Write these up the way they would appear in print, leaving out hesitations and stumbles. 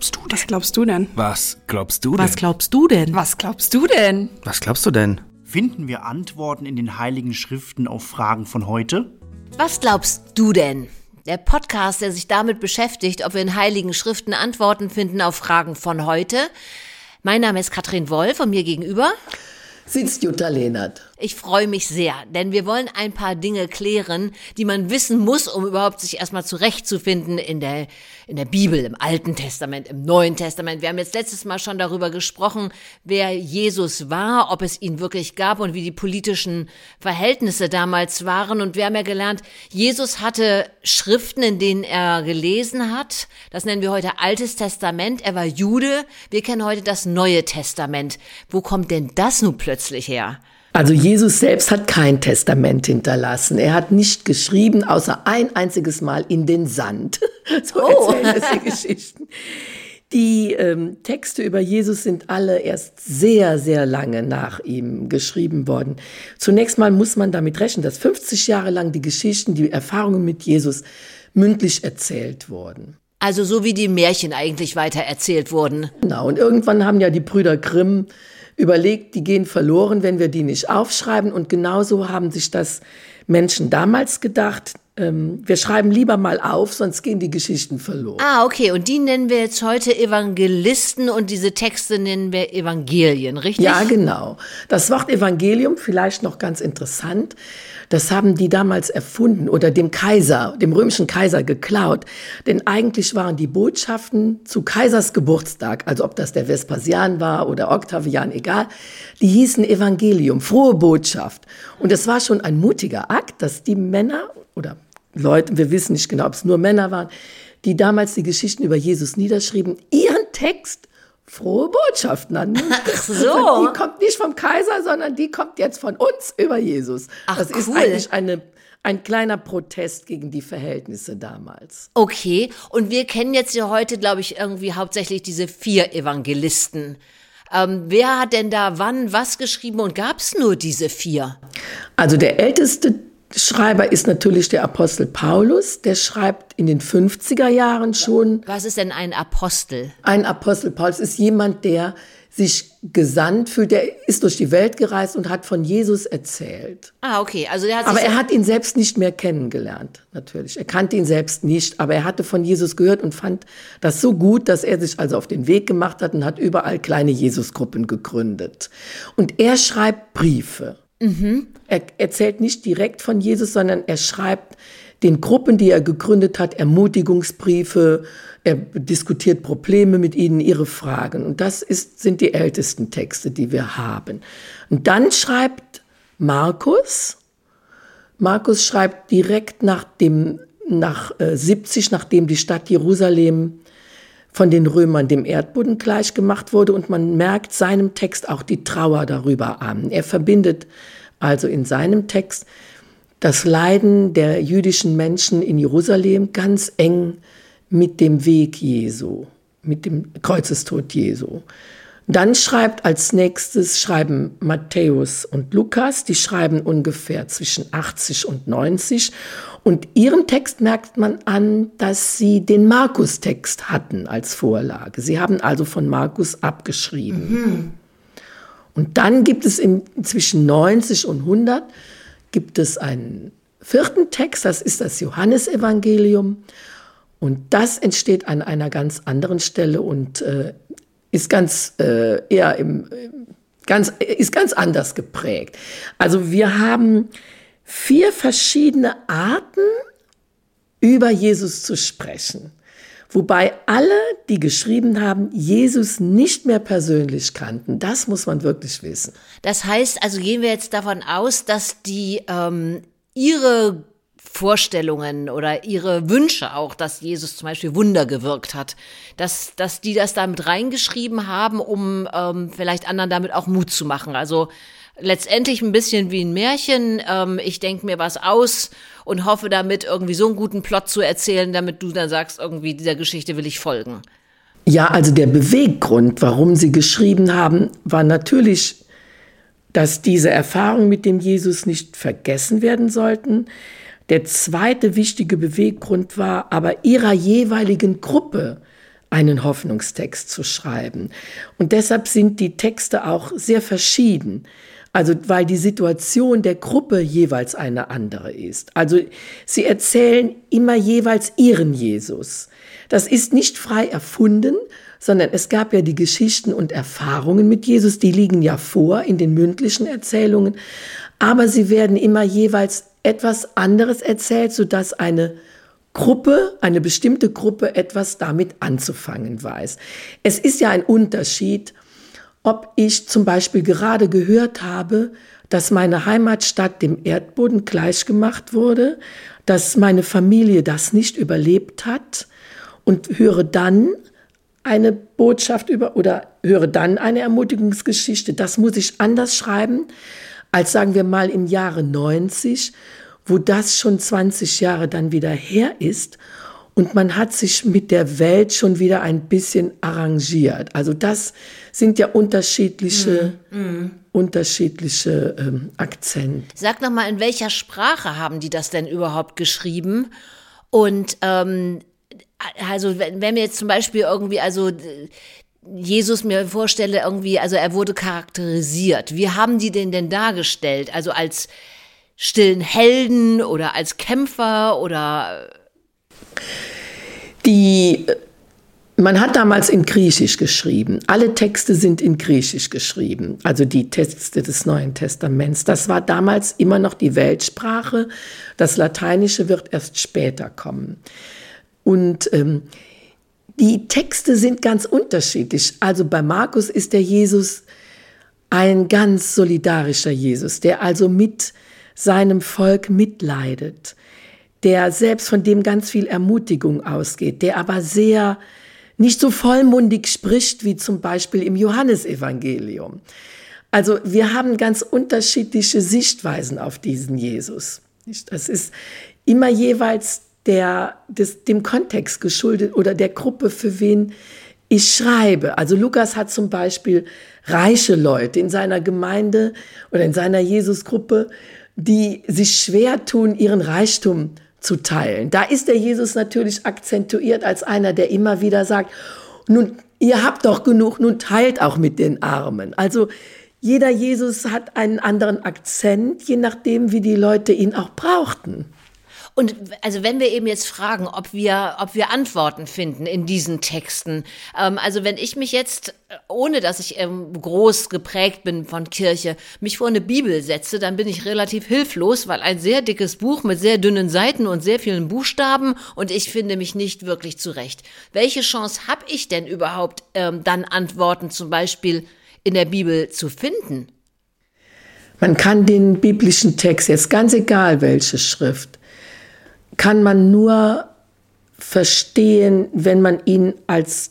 glaubst du denn? Was glaubst du denn? Was glaubst du denn? Was glaubst du denn? Was glaubst du denn? Was glaubst du denn? Finden wir Antworten in den Heiligen Schriften auf Fragen von heute? Was glaubst du denn? Der Podcast, der sich damit beschäftigt, ob wir in Heiligen Schriften Antworten finden auf Fragen von heute. Mein Name ist Katrin Wolf und mir gegenüber sitzt Jutta Lehnert. Ich freue mich sehr, denn wir wollen ein paar Dinge klären, die man wissen muss, um überhaupt sich erstmal zurechtzufinden in der Bibel, im Alten Testament, im Neuen Testament. Wir haben jetzt letztes Mal schon darüber gesprochen, wer Jesus war, ob es ihn wirklich gab und wie die politischen Verhältnisse damals waren. Und wir haben ja gelernt, Jesus hatte Schriften, in denen er gelesen hat. Das nennen wir heute Altes Testament. Er war Jude. Wir kennen heute das Neue Testament. Wo kommt denn das nun plötzlich her? Also Jesus selbst hat kein Testament hinterlassen. Er hat nicht geschrieben, außer ein einziges Mal in den Sand. So erzählen es die Geschichten. Die Texte über Jesus sind alle erst sehr, sehr lange nach ihm geschrieben worden. Zunächst mal muss man damit rechnen, dass 50 Jahre lang die Geschichten, die Erfahrungen mit Jesus mündlich erzählt wurden. Also so wie die Märchen eigentlich weiter erzählt wurden. Genau, und irgendwann haben ja die Brüder Grimm überlegt, die gehen verloren, wenn wir die nicht aufschreiben. Und genauso haben sich das Menschen damals gedacht, wir schreiben lieber mal auf, sonst gehen die Geschichten verloren. Ah, okay. Und die nennen wir jetzt heute Evangelisten und diese Texte nennen wir Evangelien, richtig? Ja, genau. Das Wort Evangelium, vielleicht noch ganz interessant, das haben die damals erfunden oder dem römischen Kaiser geklaut. Denn eigentlich waren die Botschaften zu Kaisers Geburtstag, also ob das der Vespasian war oder Octavian, egal, die hießen Evangelium, frohe Botschaft. Und es war schon ein mutiger Akt, dass die Männer oder Leute, wir wissen nicht genau, ob es nur Männer waren, die damals die Geschichten über Jesus niederschrieben, ihren Text frohe Botschaft nannten. Ach so. Also die kommt nicht vom Kaiser, sondern die kommt jetzt von uns über Jesus. Ach, das ist cool. eigentlich ein kleiner Protest gegen die Verhältnisse damals. Okay. Und wir kennen jetzt ja heute, glaube ich, irgendwie hauptsächlich diese 4 Evangelisten. Wer hat denn da wann was geschrieben und gab es nur diese 4? Also der älteste Schreiber ist natürlich der Apostel Paulus, der schreibt in den 50er Jahren schon. Was ist denn ein Apostel? Ein Apostel Paulus ist jemand, der sich gesandt fühlt, der ist durch die Welt gereist und hat von Jesus erzählt. Ah, okay. Also aber er hat ihn selbst nicht mehr kennengelernt, natürlich. Er kannte ihn selbst nicht, aber er hatte von Jesus gehört und fand das so gut, dass er sich also auf den Weg gemacht hat und hat überall kleine Jesusgruppen gegründet. Und er schreibt Briefe. Mhm. Er erzählt nicht direkt von Jesus, sondern er schreibt den Gruppen, die er gegründet hat, Ermutigungsbriefe. Er diskutiert Probleme mit ihnen, ihre Fragen. Und das sind die ältesten Texte, die wir haben. Und dann schreibt Markus. Markus schreibt direkt nach 70, nachdem die Stadt Jerusalem von den Römern dem Erdboden gleichgemacht wurde. Und man merkt seinem Text auch die Trauer darüber an. Er verbindet also in seinem Text das Leiden der jüdischen Menschen in Jerusalem ganz eng mit dem Weg Jesu, mit dem Kreuzestod Jesu. Dann schreiben Matthäus und Lukas, die schreiben ungefähr zwischen 80 und 90. Und ihren Text merkt man an, dass sie den Markus-Text hatten als Vorlage. Sie haben also von Markus abgeschrieben. Mhm. Und dann gibt es zwischen 90 und 100 gibt es einen 4. Text, das ist das Johannesevangelium. Und das entsteht an einer ganz anderen Stelle und ist ganz anders geprägt. Also wir haben 4 verschiedene Arten, über Jesus zu sprechen. Wobei alle, die geschrieben haben, Jesus nicht mehr persönlich kannten. Das muss man wirklich wissen. Das heißt, also gehen wir jetzt davon aus, dass die ihre Vorstellungen oder ihre Wünsche auch, dass Jesus zum Beispiel Wunder gewirkt hat, dass die das da mit reingeschrieben haben, um vielleicht anderen damit auch Mut zu machen. Also letztendlich ein bisschen wie ein Märchen. Ich denke mir was aus und hoffe damit irgendwie so einen guten Plot zu erzählen, damit du dann sagst, irgendwie dieser Geschichte will ich folgen. Ja, also der Beweggrund, warum sie geschrieben haben, war natürlich, dass diese Erfahrungen mit dem Jesus nicht vergessen werden sollten. Der zweite wichtige Beweggrund war aber ihrer jeweiligen Gruppe einen Hoffnungstext zu schreiben. Und deshalb sind die Texte auch sehr verschieden. Also weil die Situation der Gruppe jeweils eine andere ist. Also sie erzählen immer jeweils ihren Jesus. Das ist nicht frei erfunden, sondern es gab ja die Geschichten und Erfahrungen mit Jesus, die liegen ja vor in den mündlichen Erzählungen. Aber sie werden immer jeweils etwas anderes erzählt, sodass eine bestimmte Gruppe etwas damit anzufangen weiß. Es ist ja ein Unterschied, ob ich zum Beispiel gerade gehört habe, dass meine Heimatstadt dem Erdboden gleichgemacht wurde, dass meine Familie das nicht überlebt hat und höre dann eine Botschaft oder höre dann eine Ermutigungsgeschichte. Das muss ich anders schreiben, als sagen wir mal im Jahre 90, wo das schon 20 Jahre dann wieder her ist und man hat sich mit der Welt schon wieder ein bisschen arrangiert. Also das sind ja unterschiedliche Akzente. Sag noch mal, in welcher Sprache haben die das denn überhaupt geschrieben? Und also wenn mir jetzt zum Beispiel irgendwie, also Jesus mir vorstelle irgendwie, also er wurde charakterisiert. Wie haben die den denn dargestellt? Also als stillen Helden oder als Kämpfer oder? Man hat damals in Griechisch geschrieben. Alle Texte sind in Griechisch geschrieben, also die Texte des Neuen Testaments. Das war damals immer noch die Weltsprache. Das Lateinische wird erst später kommen. Und die Texte sind ganz unterschiedlich. Also bei Markus ist der Jesus ein ganz solidarischer Jesus, der also mit seinem Volk mitleidet, der selbst von dem ganz viel Ermutigung ausgeht, der aber nicht so vollmundig spricht wie zum Beispiel im Johannesevangelium. Also wir haben ganz unterschiedliche Sichtweisen auf diesen Jesus. Das ist immer jeweils dem Kontext geschuldet oder der Gruppe, für wen ich schreibe. Also Lukas hat zum Beispiel reiche Leute in seiner Gemeinde oder in seiner Jesusgruppe, die sich schwer tun, ihren Reichtum zu teilen. Da ist der Jesus natürlich akzentuiert als einer, der immer wieder sagt, nun, ihr habt doch genug, nun teilt auch mit den Armen. Also jeder Jesus hat einen anderen Akzent, je nachdem, wie die Leute ihn auch brauchten. Und also wenn wir eben jetzt fragen, ob wir Antworten finden in diesen Texten, also wenn ich mich jetzt, ohne dass ich groß geprägt bin von Kirche, mich vor eine Bibel setze, dann bin ich relativ hilflos, weil ein sehr dickes Buch mit sehr dünnen Seiten und sehr vielen Buchstaben und ich finde mich nicht wirklich zurecht. Welche Chance habe ich denn überhaupt, dann Antworten zum Beispiel in der Bibel zu finden? Man kann den biblischen Text, jetzt ganz egal welche Schrift, kann man nur verstehen, wenn man ihn als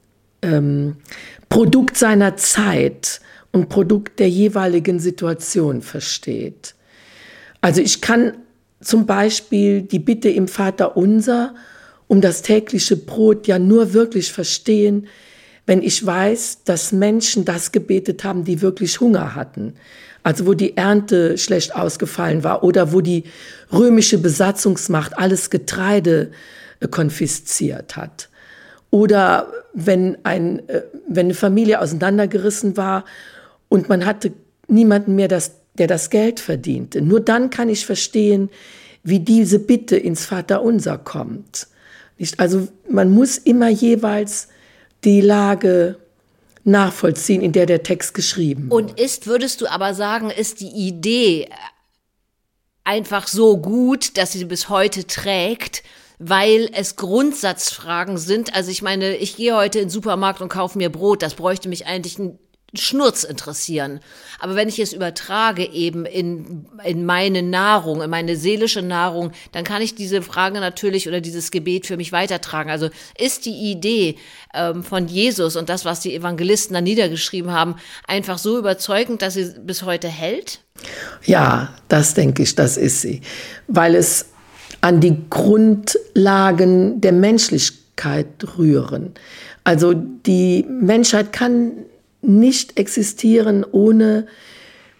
Produkt seiner Zeit und Produkt der jeweiligen Situation versteht. Also ich kann zum Beispiel die Bitte im Vaterunser um das tägliche Brot ja nur wirklich verstehen, wenn ich weiß, dass Menschen das gebetet haben, die wirklich Hunger hatten. Also wo die Ernte schlecht ausgefallen war oder wo die römische Besatzungsmacht alles Getreide konfisziert hat. Oder wenn eine Familie auseinandergerissen war und man hatte niemanden mehr, der das Geld verdiente. Nur dann kann ich verstehen, wie diese Bitte ins Vaterunser kommt. Also man muss immer jeweils die Lage nachvollziehen, in der Text geschrieben wird. Und würdest du aber sagen, ist die Idee einfach so gut, dass sie bis heute trägt, weil es Grundsatzfragen sind? Also ich meine, ich gehe heute in den Supermarkt und kaufe mir Brot, das bräuchte mich eigentlich ein Schnurz interessieren. Aber wenn ich es übertrage eben in meine Nahrung, in meine seelische Nahrung, dann kann ich diese Frage natürlich oder dieses Gebet für mich weitertragen. Also ist die Idee von Jesus und das, was die Evangelisten dann niedergeschrieben haben, einfach so überzeugend, dass sie bis heute hält? Ja, das denke ich, das ist sie. Weil es an die Grundlagen der Menschlichkeit rühren. Also die Menschheit kann nicht existieren ohne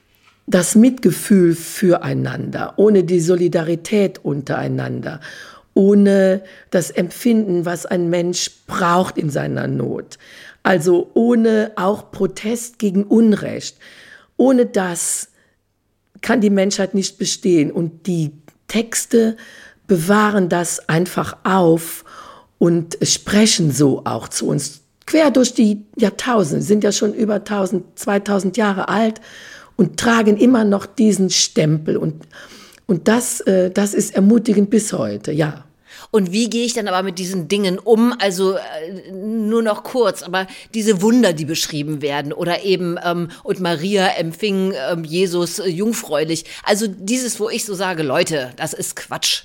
das Mitgefühl füreinander, ohne die Solidarität untereinander, ohne das Empfinden, was ein Mensch braucht in seiner Not. Also ohne auch Protest gegen Unrecht. Ohne das kann die Menschheit nicht bestehen. Und die Texte bewahren das einfach auf und sprechen so auch zu uns. Quer durch die Jahrtausende, sind ja schon über 2000 Jahre alt und tragen immer noch diesen Stempel. Und das ist ermutigend bis heute, ja. Und wie gehe ich dann aber mit diesen Dingen um? Also nur noch kurz, aber diese Wunder, die beschrieben werden oder eben und Maria empfing Jesus jungfräulich. Also dieses, wo ich so sage, Leute, das ist Quatsch.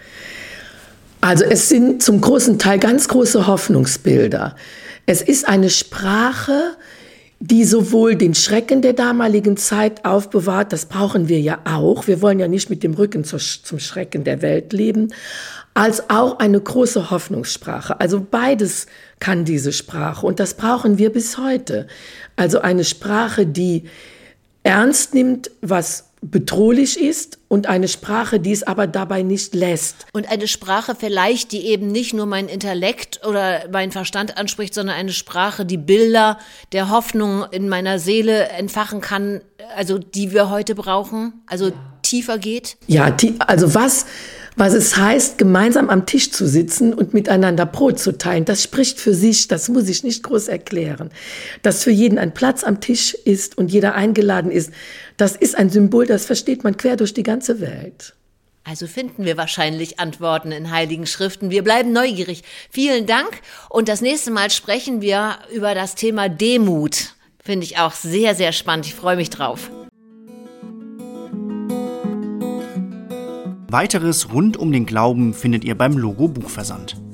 Also es sind zum großen Teil ganz große Hoffnungsbilder. Es ist eine Sprache, die sowohl den Schrecken der damaligen Zeit aufbewahrt, das brauchen wir ja auch, wir wollen ja nicht mit dem Rücken zum Schrecken der Welt leben, als auch eine große Hoffnungssprache. Also beides kann diese Sprache und das brauchen wir bis heute. Also eine Sprache, die ernst nimmt, was bedrohlich ist und eine Sprache, die es aber dabei nicht lässt. Und eine Sprache vielleicht, die eben nicht nur mein Intellekt oder meinen Verstand anspricht, sondern eine Sprache, die Bilder der Hoffnung in meiner Seele entfachen kann, also die wir heute brauchen, also tiefer geht? Ja, also was es heißt, gemeinsam am Tisch zu sitzen und miteinander Brot zu teilen, das spricht für sich, das muss ich nicht groß erklären. Dass für jeden ein Platz am Tisch ist und jeder eingeladen ist, das ist ein Symbol, das versteht man quer durch die ganze Welt. Also finden wir wahrscheinlich Antworten in Heiligen Schriften. Wir bleiben neugierig. Vielen Dank und das nächste Mal sprechen wir über das Thema Demut. Finde ich auch sehr, sehr spannend. Ich freue mich drauf. Weiteres rund um den Glauben findet ihr beim Logo Buchversand.